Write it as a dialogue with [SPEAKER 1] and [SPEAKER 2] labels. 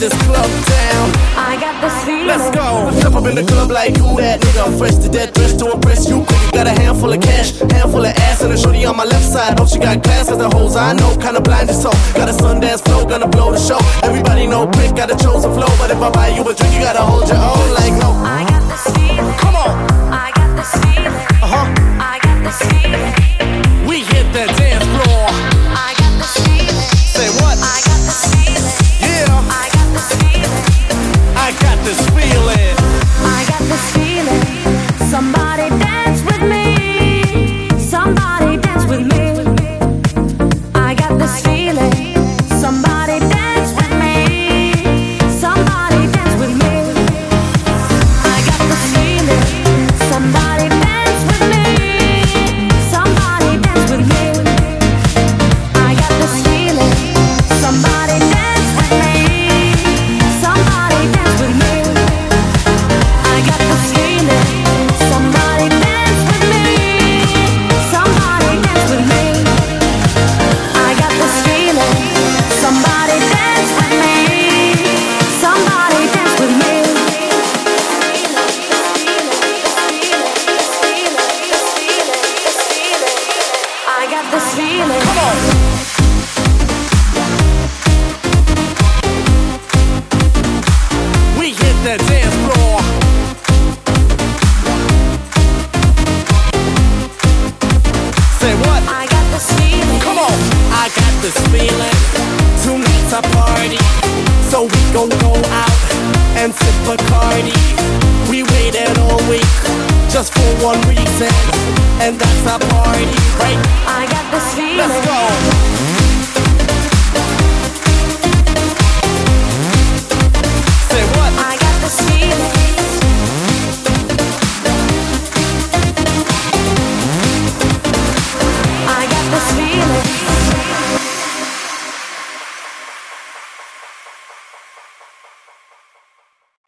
[SPEAKER 1] this club down.
[SPEAKER 2] I got this feeling.
[SPEAKER 1] Let's go. Step up in the club like who that nigga? I'm fresh to death, dressed to impress you. Quick, got a handful of cash, handful of ass, and a shorty on my left side. Hope she got class, cause the hoes I know kinda blinded so. Got a Sundance flow, gonna blow the show. Everybody know Pink got a chosen flow, but if I buy you a drink, you gotta hold your own like no.
[SPEAKER 2] I got this feeling.
[SPEAKER 1] Come on.
[SPEAKER 2] I got this feeling. I got this feeling.
[SPEAKER 1] We hit that dance floor.
[SPEAKER 2] I got this feeling.
[SPEAKER 1] Say what?
[SPEAKER 2] I got this feeling.
[SPEAKER 1] Yeah.
[SPEAKER 2] I got this feeling.
[SPEAKER 1] I got this feeling.
[SPEAKER 2] I got this feeling. Somebody dance with me. Somebody dance with me. I got this feeling. Somebody dance with me. Somebody dance with me. I got this feeling. Somebody dance with me. Somebody dance with me. I got this feeling. Somebody dance with me. Somebody dance with me. I got this feeling. Somebody dance with me. Somebody dance with me. I got this feeling. Somebody dance with me. Somebody dance with me. I got this feeling.
[SPEAKER 1] Come on. We hit that dance floor. Say what?
[SPEAKER 2] I got this feeling.
[SPEAKER 1] Come on. I got this feeling. Tonight's a party, so we gon' go out and sip Bacardi. We waited all week just for one reason, and that's our party, right?
[SPEAKER 2] I got this feeling.
[SPEAKER 1] Let's go.